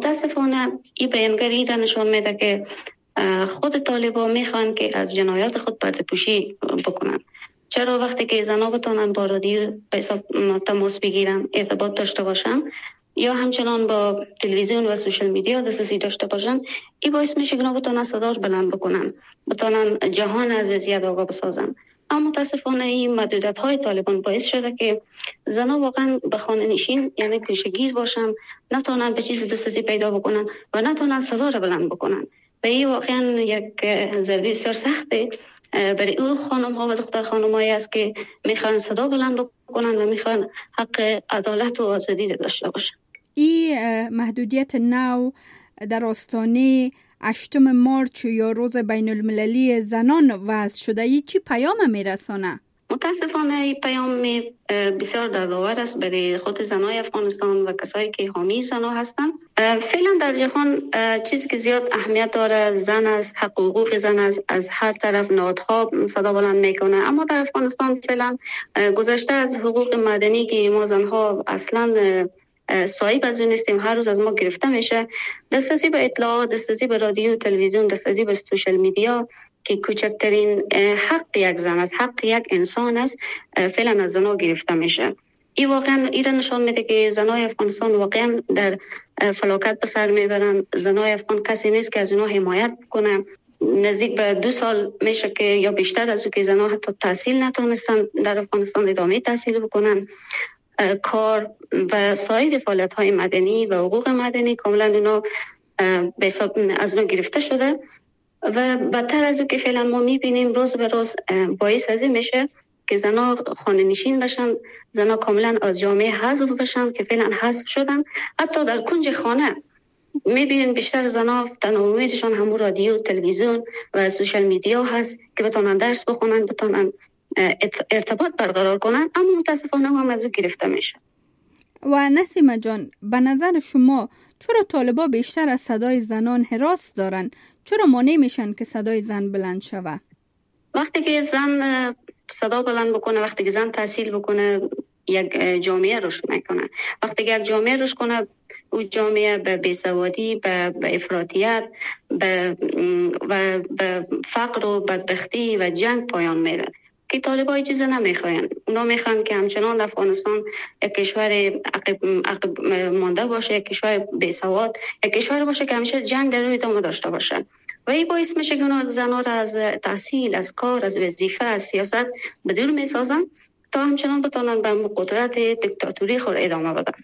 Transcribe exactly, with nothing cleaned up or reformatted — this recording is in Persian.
متاسفانه این بیانگری را نشان میده که خود طالبان میخوان که از جنایات خود پرده پوشی بکنن. چرا وقتی که زنها بتونن با رادیو تماس بگیرن، ارتباط داشته باشن یا همچنان با تلویزیون و سوشال میدیا دسترسی داشته باشن، این باعث میشه که اونا بتونن صدا رو بلند بکنن، بتونن جهان از وضعیت آگاه بسازن. اما متاسفانه این محدودیت های طالبان باعث شده که زنها واقعا به خانه نشین، یعنی گوشه‌گیر باشن، نتونن به چیز دسترسی پیدا بکنن و نتونن صدا رو بلند بکنن. و این واقعا یک ضربه بسیار سخته برای او خانم ها و دختر خانم هایی است که میخوان صدا بلند بکنن و میخوان حق عدالت و آزادی داشته باشن. این محدودیت نو در آستانه هشتم مارچ یا روز بین المللی زنان وضع شده، ای چی پیام میرسانه؟ متاسفانه این پیام بسیار دردآور است برای خود زنای افغانستان و کسایی که حامی زنها هستند. فعلا در جهان چیزی که زیاد اهمیت داره زن است، حق و حقوق زن است، از هر طرف نهادها صدا بلند میکنه. اما در افغانستان فعلا گذشته از حقوق مدنی که ما زنها اصلا صاحب از اون نیستیم، هر روز از ما گرفته میشه. دسترسی به اطلاعات، دسترسی به رادیو، تلویزیون، دسترسی به سوشال میدیا که کوچکترین حق یک زن است، حق یک انسان است، فعلا از زنها گرفته میشه. این واقعا ایران نشان میده که زنای افغانستان واقعا در فلاکت به سر میبرن. زنای افغان کسی نیست که از اونها حمایت کنه. نزدیک به دو سال میشه که یا بیشتر از اون که زنها حتی تحصیل نتونستن در افغانستان ادامه تحصیل بکنن. کار و سایر فعالیت های مدنی و حقوق مدنی کاملا اونا به حساب از اونها گرفته شده و بدتر از اون که فعلا ما میبینیم روز به روز باعث از این میشه که زنها خانه نشین بشن، زنها کاملا از جامعه حذف بشن که فعلا حذف شدن. حتی در کنج خانه میبینین بیشتر زنها تنها امیدشان همون رادیو، تلویزیون و سوشال میدیا هست که بتونن درس بخونن، بتونن ارتباط برقرار کنن، اما متاسفانه هم از او گرفته میشه. و نسیمه جان، به نظر شما چرا طالبا بیشتر از صدای زنان هراس دارن؟ چرا مانع میشن که صدای زن بلند شوه؟ وقتی که زن صدا بلند بکنه، وقتی که زن تحصیل بکنه، یک جامعه رشد میکنه. وقتی که یک جامعه رشد کنه، او جامعه به بیسوادی، به, به افراطیت به و به فقر و بدبختی و جنگ پایان میده که طالبای چیزا نمیخواین. اونا میخوان که همچنان افغانستان یک کشور عقب, عقب مانده باشه، یک کشور بیسواد، یک کشور باشه که همیشه جنگ در روی ادامه داشته باشه. و این باعث میشه که اونا زنها را از تحصیل، از کار، از وظیفه، از سیاست به دور میسازن تا همچنان بتونن به قدرت دیکتاتوری خود ادامه بدن.